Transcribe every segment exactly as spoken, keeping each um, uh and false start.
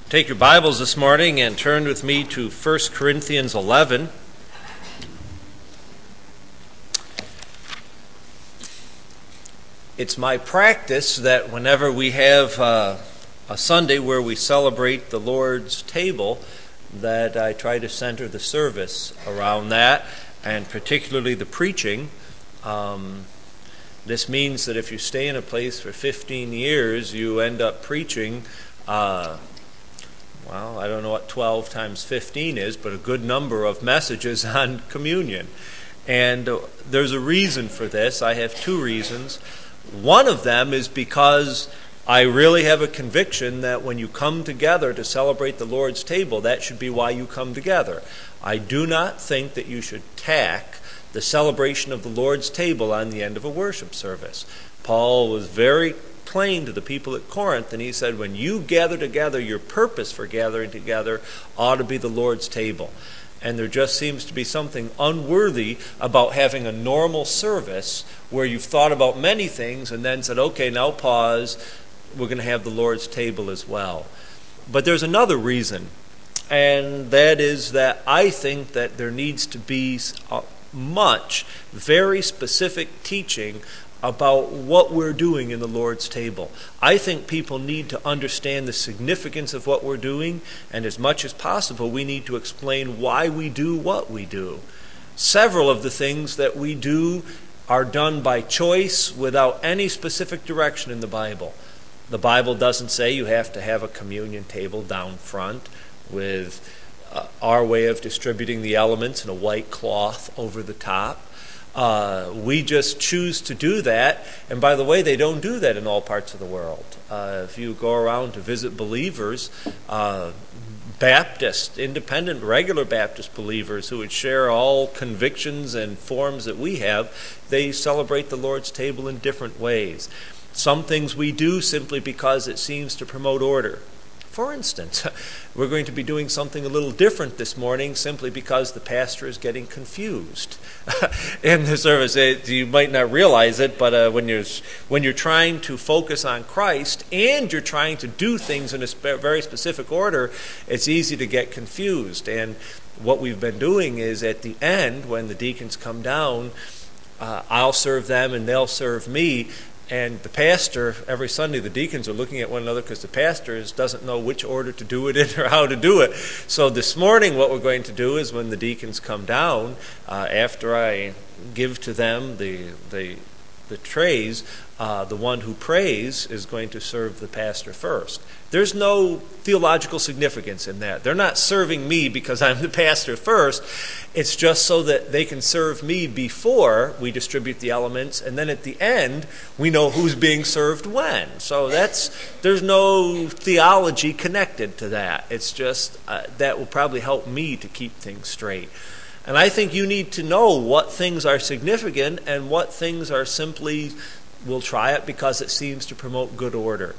Take your Bibles this morning and turn with me to First Corinthians eleven. It's my practice that whenever we have uh, a Sunday where we celebrate the Lord's table, that I try to center the service around that, and particularly the preaching. Um, this means that if you stay in a place for fifteen years, you end up preaching uh, Well, I don't know what twelve times fifteen is, but a good number of messages on communion. And uh, there's a reason for this. I have two reasons. One of them is because I really have a conviction that when you come together to celebrate the Lord's table, that should be why you come together. I do not think that you should tack the celebration of the Lord's table on the end of a worship service. Paul was very plain to the people at Corinth, and he said, when you gather together, your purpose for gathering together ought to be the Lord's table. And there just seems to be something unworthy about having a normal service where you've thought about many things and then said, okay, now pause, we're going to have the Lord's table as well. But there's another reason, and that is that I think that there needs to be much, very specific teaching about what we're doing in the Lord's table. I think people need to understand the significance of what we're doing, and as much as possible, we need to explain why we do what we do. Several of the things that we do are done by choice without any specific direction in the Bible. The Bible doesn't say you have to have a communion table down front with uh, our way of distributing the elements in a white cloth over the top. Uh, we just choose to do that, and by the way, they don't do that in all parts of the world. Uh, if you go around to visit believers, uh, Baptist, independent, regular Baptist believers who would share all convictions and forms that we have, they celebrate the Lord's table in different ways. Some things we do simply because it seems to promote order. For instance, we're going to be doing something a little different this morning simply because the pastor is getting confused in the service. It, you might not realize it, but uh, when you're when you're trying to focus on Christ and you're trying to do things in a spe- very specific order, it's easy to get confused. And what we've been doing is at the end, when the deacons come down, uh, I'll serve them and they'll serve me. And the pastor, every Sunday, the deacons are looking at one another because the pastor is, doesn't know which order to do it in or how to do it. So this morning what we're going to do is when the deacons come down, uh, after I give to them the the, the trays, uh, the one who prays is going to serve the pastor first. There's no theological significance in that. They're not serving me because I'm the pastor first. It's just so that they can serve me before we distribute the elements, and then at the end, we know who's being served when. So that's there's no theology connected to that. It's just uh, that will probably help me to keep things straight. And I think you need to know what things are significant and what things are simply, we'll try it because it seems to promote good order.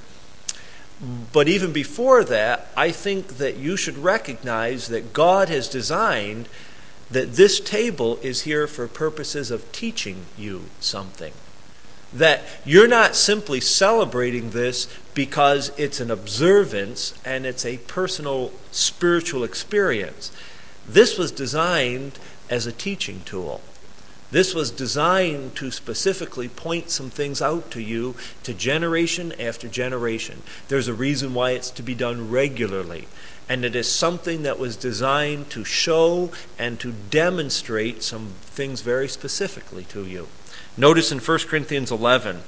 But even before that, I think that you should recognize that God has designed that this table is here for purposes of teaching you something. That you're not simply celebrating this because it's an observance and it's a personal spiritual experience. This was designed as a teaching tool. This was designed to specifically point some things out to you to generation after generation. There's a reason why it's to be done regularly. And it is something that was designed to show and to demonstrate some things very specifically to you. Notice in First Corinthians eleven,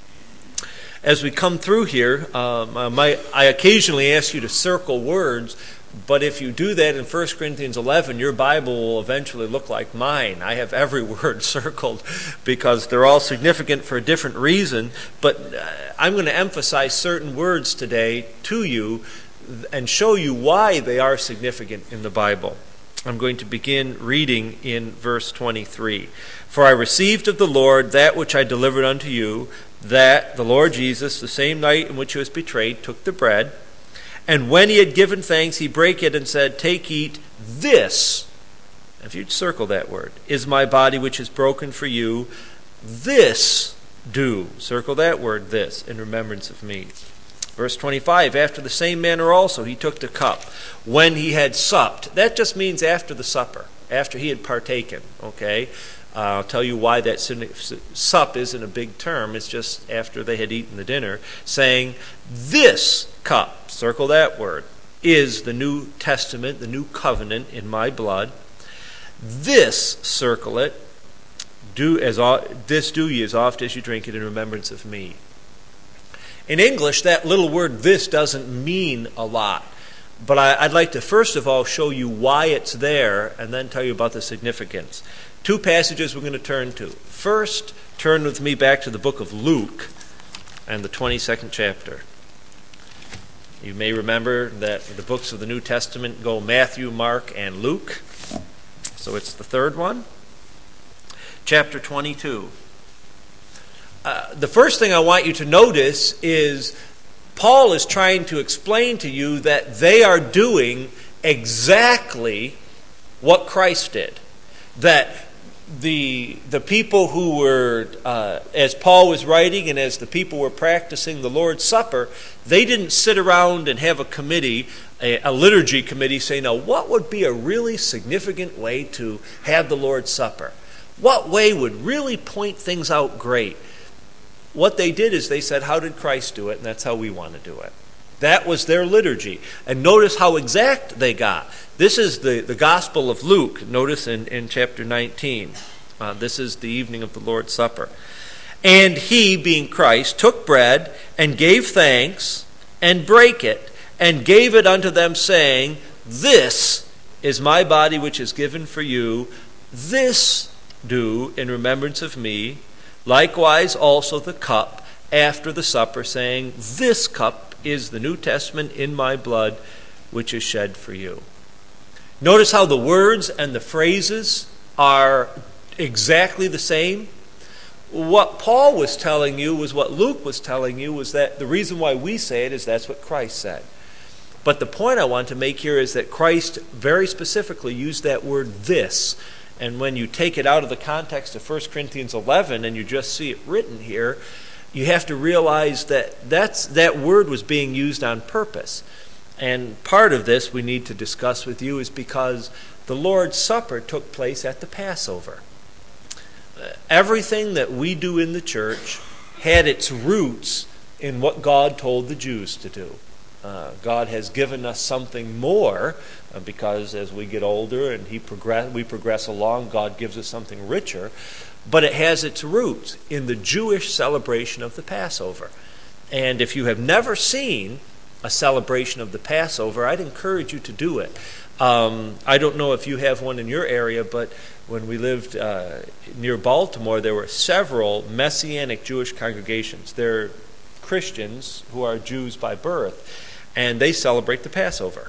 as we come through here, um, I, might, I occasionally ask you to circle words. But if you do that in First Corinthians eleven, your Bible will eventually look like mine. I have every word circled because they're all significant for a different reason. But I'm going to emphasize certain words today to you and show you why they are significant in the Bible. I'm going to begin reading in verse twenty-three. For I received of the Lord that which I delivered unto you, that the Lord Jesus, the same night in which he was betrayed, took the bread. And when he had given thanks, he brake it and said, Take, eat, this, if you'd circle that word, is my body which is broken for you. This do, circle that word, this, in remembrance of me. Verse twenty-five, after the same manner also he took the cup when he had supped. That just means after the supper, after he had partaken, okay? Uh, I'll tell you why that sup isn't a big term. It's just after they had eaten the dinner, saying, this cup, circle that word, is the New Testament, the new covenant in my blood. This, circle it, do as this do ye as oft as you drink it in remembrance of me. In English, that little word this doesn't mean a lot. But I, I'd like to first of all show you why it's there and then tell you about the significance. Two passages we're going to turn to. First, turn with me back to the book of Luke and the twenty-second chapter. You may remember that the books of the New Testament go Matthew, Mark, and Luke. So it's the third one. Chapter twenty-two. Uh, the first thing I want you to notice is Paul is trying to explain to you that they are doing exactly what Christ did. That the the people who were, uh, as Paul was writing and as the people were practicing the Lord's Supper, they didn't sit around and have a committee, a, a liturgy committee, say, now what would be a really significant way to have the Lord's Supper? What way would really point things out great? What they did is they said, how did Christ do it? And that's how we want to do it. That was their liturgy. And notice how exact they got. This is the, the Gospel of Luke. Notice in, in chapter nineteen. Uh, this is the evening of the Lord's Supper. And he, being Christ, took bread and gave thanks and brake it and gave it unto them, saying, this is my body which is given for you. This do in remembrance of me. Likewise also the cup after the supper, saying, this cup is the New Testament in my blood, which is shed for you. Notice how the words and the phrases are exactly the same. What Paul was telling you was what Luke was telling you, was that the reason why we say it is that's what Christ said. But the point I want to make here is that Christ very specifically used that word this. And when you take it out of the context of First Corinthians eleven and you just see it written here, you have to realize that that's, that word was being used on purpose. And part of this we need to discuss with you is because the Lord's Supper took place at the Passover. Everything that we do in the church had its roots in what God told the Jews to do. Uh, God has given us something more uh, because as we get older and he progress, we progress along, God gives us something richer. But it has its roots in the Jewish celebration of the Passover. And if you have never seen a celebration of the Passover, I'd encourage you to do it. Um, I don't know if you have one in your area, but when we lived uh, near Baltimore, there were several Messianic Jewish congregations. They're Christians who are Jews by birth, and they celebrate the Passover.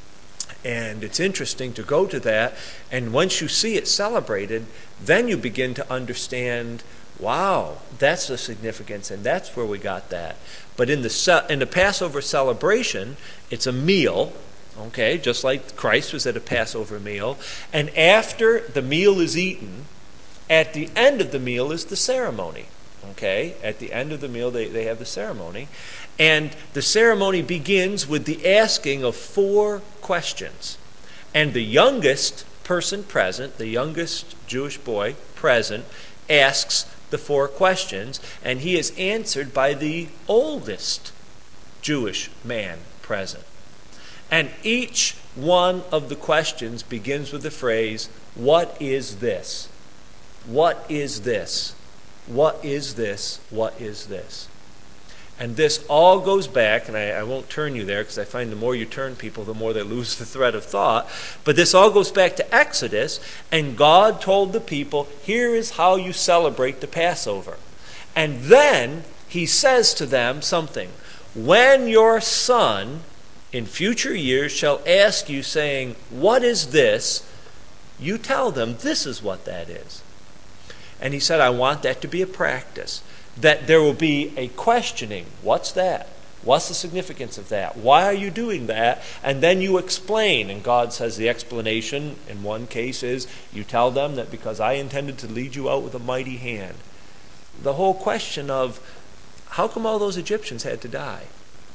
And it's interesting to go to that, and once you see it celebrated, then you begin to understand, wow, that's the significance, and that's where we got that. But in the in the Passover celebration, it's a meal, okay, just like Christ was at a Passover meal. And after the meal is eaten, at the end of the meal is the ceremony. Okay, at the end of the meal, they, they have the ceremony. And the ceremony begins with the asking of four questions. And the youngest person present, the youngest Jewish boy present, asks the four questions, and he is answered by the oldest Jewish man present. And each one of the questions begins with the phrase, what is this? What is this? What is this? What is this? And this all goes back, and I, I won't turn you there because I find the more you turn people, the more they lose the thread of thought. But this all goes back to Exodus, and God told the people, here is how you celebrate the Passover. And then he says to them something. When your son in future years shall ask you, saying, what is this? You tell them, this is what that is. And he said, I want that to be a practice. That there will be a questioning. What's that? What's the significance of that? Why are you doing that? And then you explain. And God says the explanation in one case is, you tell them that because I intended to lead you out with a mighty hand. The whole question of, how come all those Egyptians had to die?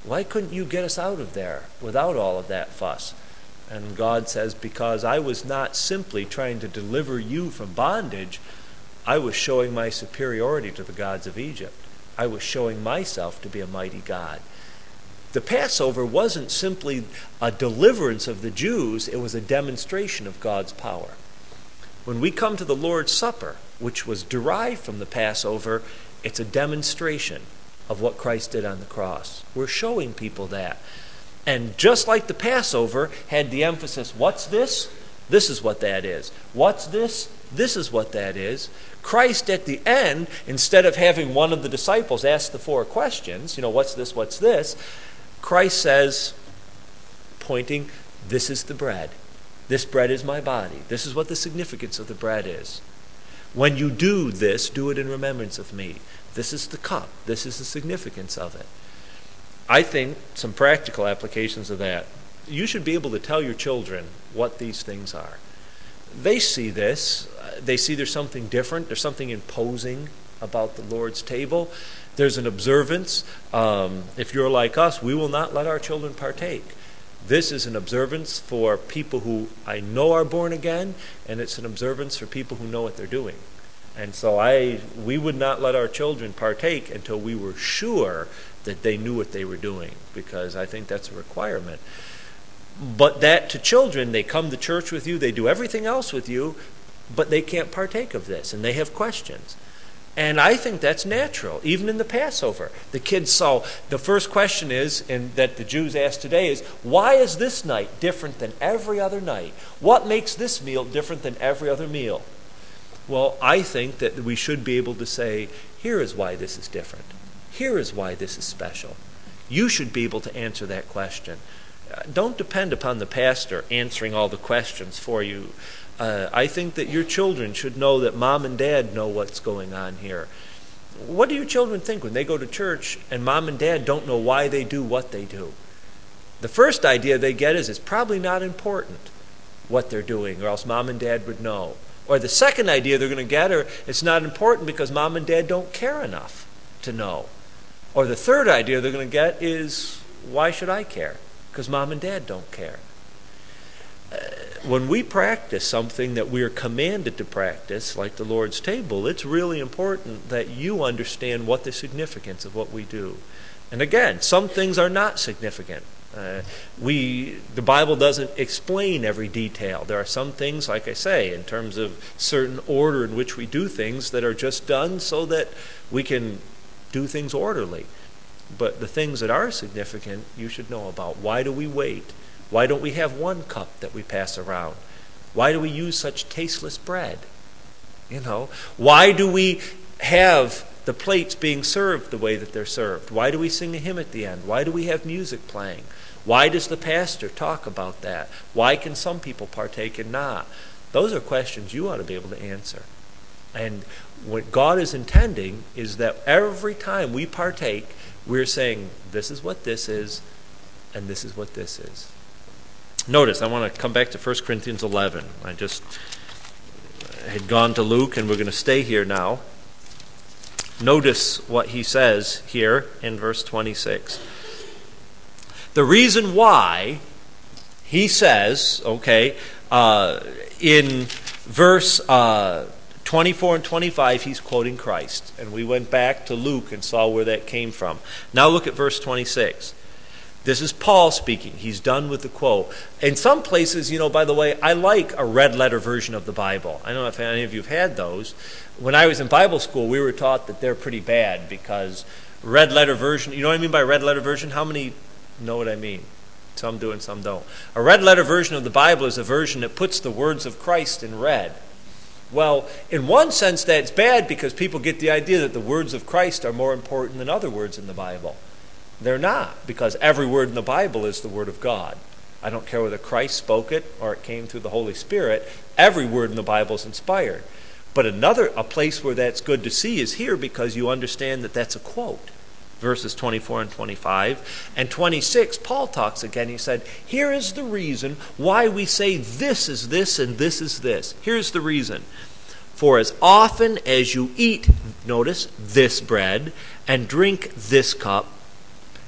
why couldn't you get us out of there without all of that fuss? And God says, because I was not simply trying to deliver you from bondage, I was showing my superiority to the gods of Egypt. I was showing myself to be a mighty God. The Passover wasn't simply a deliverance of the Jews, it was a demonstration of God's power. When we come to the Lord's Supper, which was derived from the Passover, it's a demonstration of what Christ did on the cross. We're showing people that. And just like the Passover had the emphasis, what's this? This is what that is. What's this? This is what that is. Christ at the end, instead of having one of the disciples ask the four questions, you know, what's this, what's this? Christ says, pointing, this is the bread. This bread is my body. This is what the significance of the bread is. When you do this, do it in remembrance of me. This is the cup. This is the significance of it. I think some practical applications of that. You should be able to tell your children what these things are. They see this. They see there's something different. There's something imposing about the Lord's table. There's an observance. Um, if you're like us, we will not let our children partake. This is an observance for people who I know are born again, and it's an observance for people who know what they're doing. And so I, we would not let our children partake until we were sure that they knew what they were doing, because I think that's a requirement. But that to children, they come to church with you, they do everything else with you, but they can't partake of this, and they have questions. And I think that's natural, even in the Passover. The kids saw, the first question is, and that the Jews ask today is, why is this night different than every other night? What makes this meal different than every other meal? Well, I think that we should be able to say, here is why this is different. Here is why this is special. You should be able to answer that question. Uh, don't depend upon the pastor answering all the questions for you. Uh, I think that your children should know that mom and dad know what's going on here. What do your children think when they go to church and mom and dad don't know why they do what they do? The first idea they get is it's probably not important what they're doing, or else mom and dad would know. Or the second idea they're going to get are it's not important because mom and dad don't care enough to know. Or the third idea they're going to get is, why should I care? Because mom and dad don't care. Uh, when we practice something that we're commanded to practice, like the Lord's table, it's really important that you understand what the significance of what we do. And again, some things are not significant. Uh, we, the Bible doesn't explain every detail. There are some things, like I say, in terms of certain order in which we do things that are just done so that we can do things orderly. But the things that are significant, you should know about. Why do we wait? Why don't we have one cup that we pass around? Why do we use such tasteless bread? You know, why do we have the plates being served the way that they're served? Why do we sing a hymn at the end? Why do we have music playing? Why does the pastor talk about that? Why can some people partake and not? Those are questions you ought to be able to answer. And what God is intending is that every time we partake, we're saying, this is what this is, and this is what this is. Notice, I want to come back to First Corinthians eleven. I just had gone to Luke, and we're going to stay here now. Notice what he says here in verse twenty-six. The reason why he says, okay, uh, in verse uh, twenty-four and twenty-five, he's quoting Christ. And we went back to Luke and saw where that came from. Now look at verse twenty-six. This is Paul speaking. He's done with the quote. In some places, you know, by the way, I like a red letter version of the Bible. I don't know if any of you have had those. When I was in Bible school, we were taught that they're pretty bad because red letter version, you know what I mean by red letter version? How many know what I mean? Some do and some don't. A red letter version of the Bible is a version that puts the words of Christ in red. Well, in one sense, that's bad because people get the idea that the words of Christ are more important than other words in the Bible. They're not, because every word in the Bible is the Word of God. I don't care whether Christ spoke it or it came through the Holy Spirit. Every word in the Bible is inspired. But another, a place where that's good to see is here because you understand that that's a quote. Verses twenty-four and twenty-five. And twenty-six, Paul talks again. He said, here is the reason why we say this is this and this is this. Here's the reason. For as often as you eat, notice, this bread and drink this cup,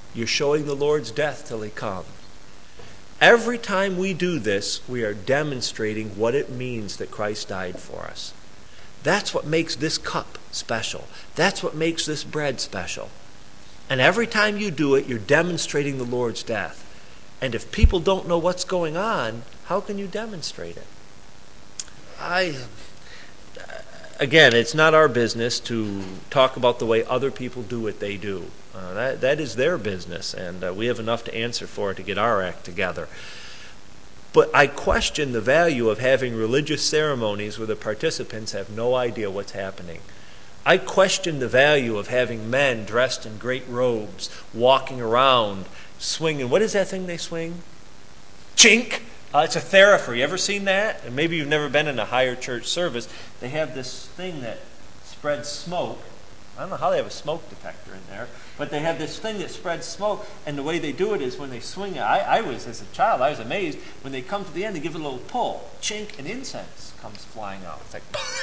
You're showing the Lord's death till he comes. Every time we do this, we are demonstrating what it means that Christ died for us. That's what makes this cup special. That's what makes this bread special. And every time you do it, you're demonstrating the Lord's death. And if people don't know what's going on, how can you demonstrate it? I, again, it's not our business to talk about the way other people do what they do. Uh, that, that is their business, and uh, we have enough to answer for to get our act together. But I question the value of having religious ceremonies where the participants have no idea what's happening. I question the value of having men dressed in great robes, walking around, swinging. What is that thing they swing? Chink! Uh, it's a therifer. You ever seen that? And maybe you've never been in a higher church service. They have this thing that spreads smoke. I don't know how they have a smoke detector in there, but they have this thing that spreads smoke, and the way they do it is when they swing it. I, I was, as a child, I was amazed. When they come to the end, they give it a little pull. Chink, and incense comes flying out. It's like,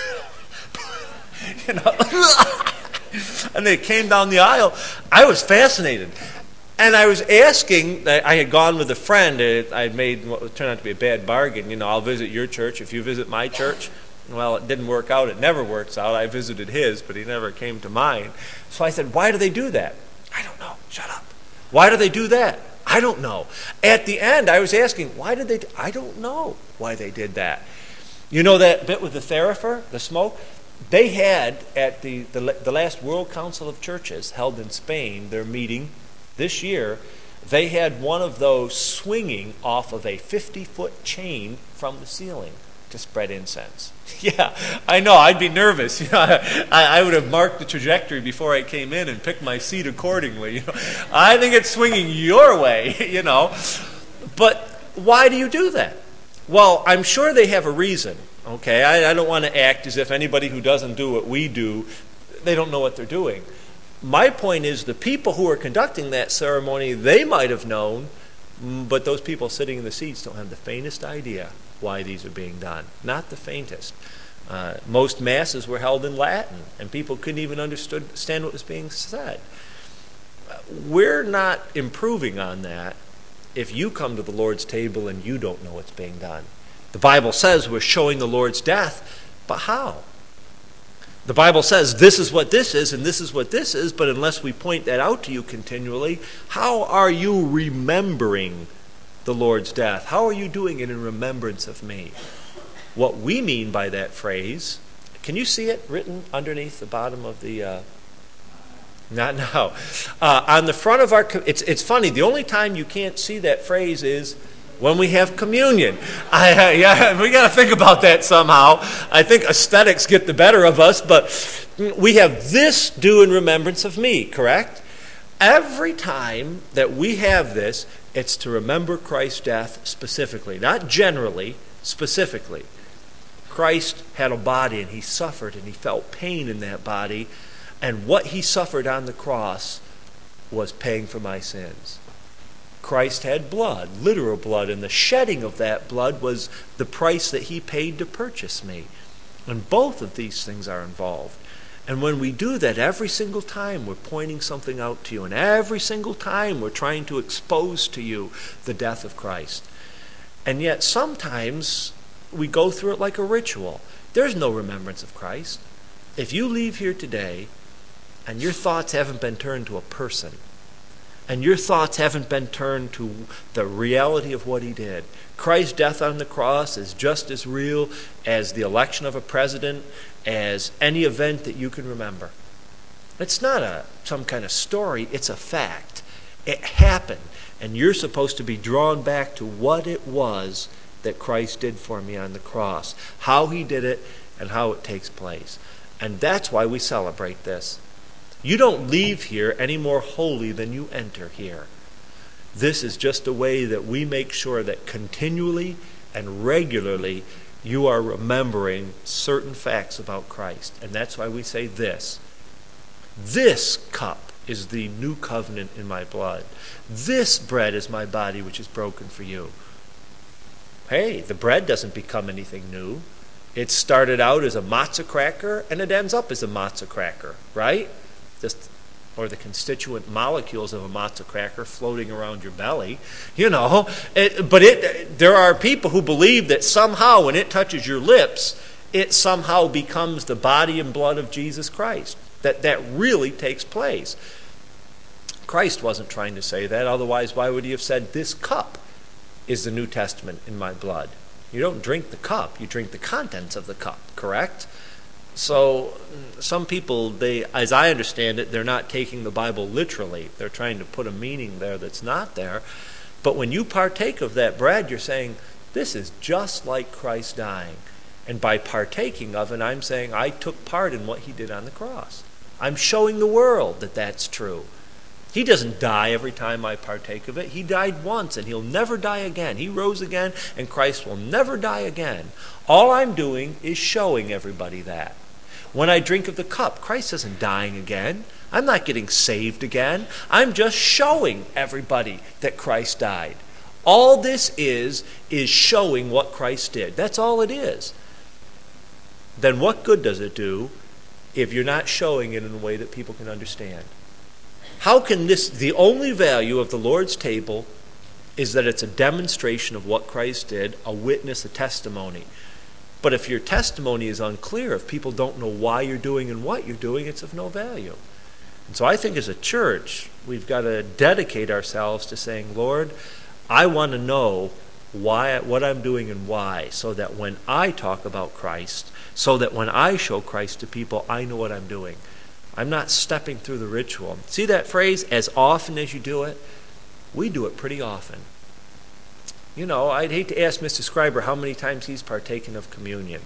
you know, and they came down the aisle. I was fascinated. And I was asking, I had gone with a friend. I had made what turned out to be a bad bargain. You know, I'll visit your church if you visit my church. Well, it didn't work out. It never works out. I visited his, but he never came to mine. So I said, why do they do that? I don't know. Shut up. Why do they do that? I don't know. At the end, I was asking, why did they do I don't know why they did that. You know that bit with the therifer, the smoke? They had, at the, the, the last World Council of Churches held in Spain, their meeting this year, they had one of those swinging off of a fifty-foot chain from the ceiling to spread incense. Yeah, I know. I'd be nervous. You know, I, I would have marked the trajectory before I came in and picked my seat accordingly. You know, I think it's swinging your way. You know, but why do you do that? Well, I'm sure they have a reason. Okay, I, I don't want to act as if anybody who doesn't do what we do, they don't know what they're doing. My point is the people who are conducting that ceremony, they might have known, but those people sitting in the seats don't have the faintest idea why these are being done. Not the faintest. Uh, most masses were held in Latin, and people couldn't even understand what was being said. We're not improving on that if you come to the Lord's table and you don't know what's being done. The Bible says we're showing the Lord's death, but how? The Bible says this is what this is and this is what this is, but unless we point that out to you continually, how are you remembering the Lord's death? How are you doing it in remembrance of me? What we mean by that phrase, can you see it written underneath the bottom of the... Uh, not now. Uh, on the front of our... It's, it's funny, the only time you can't see that phrase is when we have communion. I, uh, yeah, we got to think about that somehow. I think aesthetics get the better of us, but we have this do in remembrance of me, correct? Every time that we have this, it's to remember Christ's death specifically, not generally, specifically. Christ had a body and he suffered and he felt pain in that body, and what he suffered on the cross was paying for my sins. Christ had blood, literal blood, and the shedding of that blood was the price that he paid to purchase me. And both of these things are involved. And when we do that, every single time we're pointing something out to you, and every single time we're trying to expose to you the death of Christ. And yet sometimes we go through it like a ritual. There's no remembrance of Christ. If you leave here today and your thoughts haven't been turned to a person, and your thoughts haven't been turned to the reality of what he did. Christ's death on the cross is just as real as the election of a president, as any event that you can remember. It's not a some kind of story, it's a fact. It happened, and you're supposed to be drawn back to what it was that Christ did for me on the cross, how he did it, and how it takes place. And that's why we celebrate this. You don't leave here any more holy than you enter here. This is just a way that we make sure that continually and regularly you are remembering certain facts about Christ. And that's why we say this. This cup is the new covenant in my blood. This bread is my body which is broken for you. Hey, the bread doesn't become anything new. It started out as a matzah cracker and it ends up as a matzah cracker, right? Just or the constituent molecules of a matzo cracker floating around your belly, you know. It, but it, there are people who believe that somehow when it touches your lips, it somehow becomes the body and blood of Jesus Christ. That that really takes place. Christ wasn't trying to say that. Otherwise, why would he have said, this cup is the New Testament in my blood? You don't drink the cup. You drink the contents of the cup, correct? So some people, they, as I understand it, they're not taking the Bible literally. They're trying to put a meaning there that's not there. But when you partake of that bread, you're saying, this is just like Christ dying. And by partaking of it, I'm saying I took part in what he did on the cross. I'm showing the world that that's true. He doesn't die every time I partake of it. He died once, and he'll never die again. He rose again, and Christ will never die again. All I'm doing is showing everybody that. When I drink of the cup, Christ isn't dying again. I'm not getting saved again. I'm just showing everybody that Christ died. All this is, is showing what Christ did. That's all it is. Then what good does it do if you're not showing it in a way that people can understand? How can this, the only value of the Lord's table is that it's a demonstration of what Christ did, a witness, a testimony. But if your testimony is unclear, if people don't know why you're doing and what you're doing, it's of no value. And so I think as a church, we've got to dedicate ourselves to saying, Lord, I want to know why, what I'm doing and why, so that when I talk about Christ, so that when I show Christ to people, I know what I'm doing. I'm not stepping through the ritual. See that phrase, as often as you do it? We do it pretty often. You know, I'd hate to ask Mister Scriber how many times he's partaken of communion.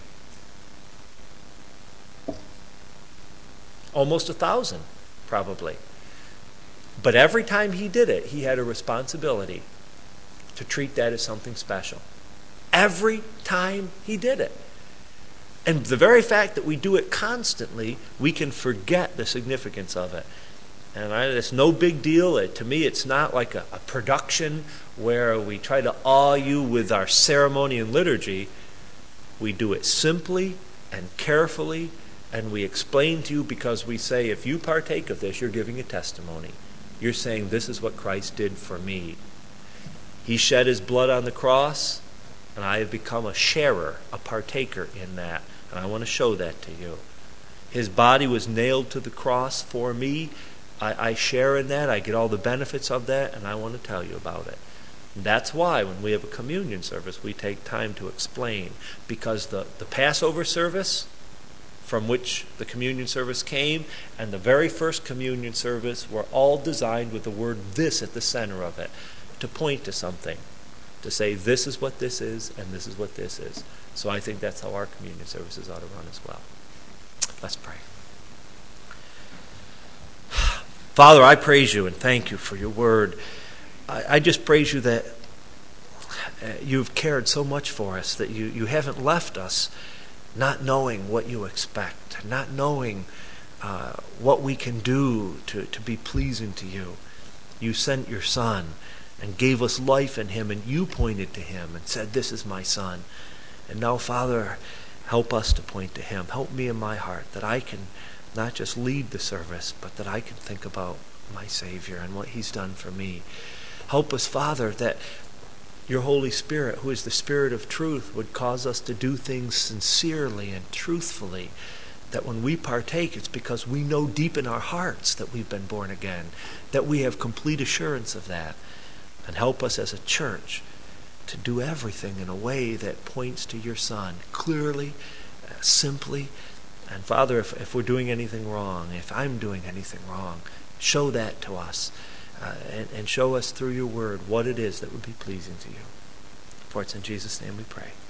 Almost a thousand, probably. But every time he did it, he had a responsibility to treat that as something special. Every time he did it. And the very fact that we do it constantly, we can forget the significance of it. And I, it's no big deal. It, to me, it's not like a, a production where we try to awe you with our ceremony and liturgy. We do it simply and carefully, and we explain to you because we say, if you partake of this, you're giving a testimony. You're saying, this is what Christ did for me. He shed his blood on the cross, and I have become a sharer, a partaker in that. And I want to show that to you. His body was nailed to the cross for me. I, I share in that. I get all the benefits of that, and I want to tell you about it. And that's why when we have a communion service, we take time to explain. Because the, the Passover service, from which the communion service came, and the very first communion service were all designed with the word this at the center of it, to point to something. To say, this is what this is, and this is what this is. So I think that's how our communion services ought to run as well. Let's pray. Father, I praise you and thank you for your word. I, I just praise you that you've cared so much for us, that you, you haven't left us not knowing what you expect, not knowing uh, what we can do to, to be pleasing to you. You sent your Son and gave us life in him, and you pointed to him and said, this is my Son. And now, Father, help us to point to him. Help me in my heart that I can not just lead the service, but that I can think about my Savior and what he's done for me. Help us, Father, that your Holy Spirit, who is the Spirit of truth, would cause us to do things sincerely and truthfully, that when we partake, it's because we know deep in our hearts that we've been born again, that we have complete assurance of that. And help us as a church to do everything in a way that points to your Son, clearly, uh, simply. And Father, if, if we're doing anything wrong, if I'm doing anything wrong, show that to us. Uh, and, and show us through your word what it is that would be pleasing to you. For it's in Jesus' name we pray.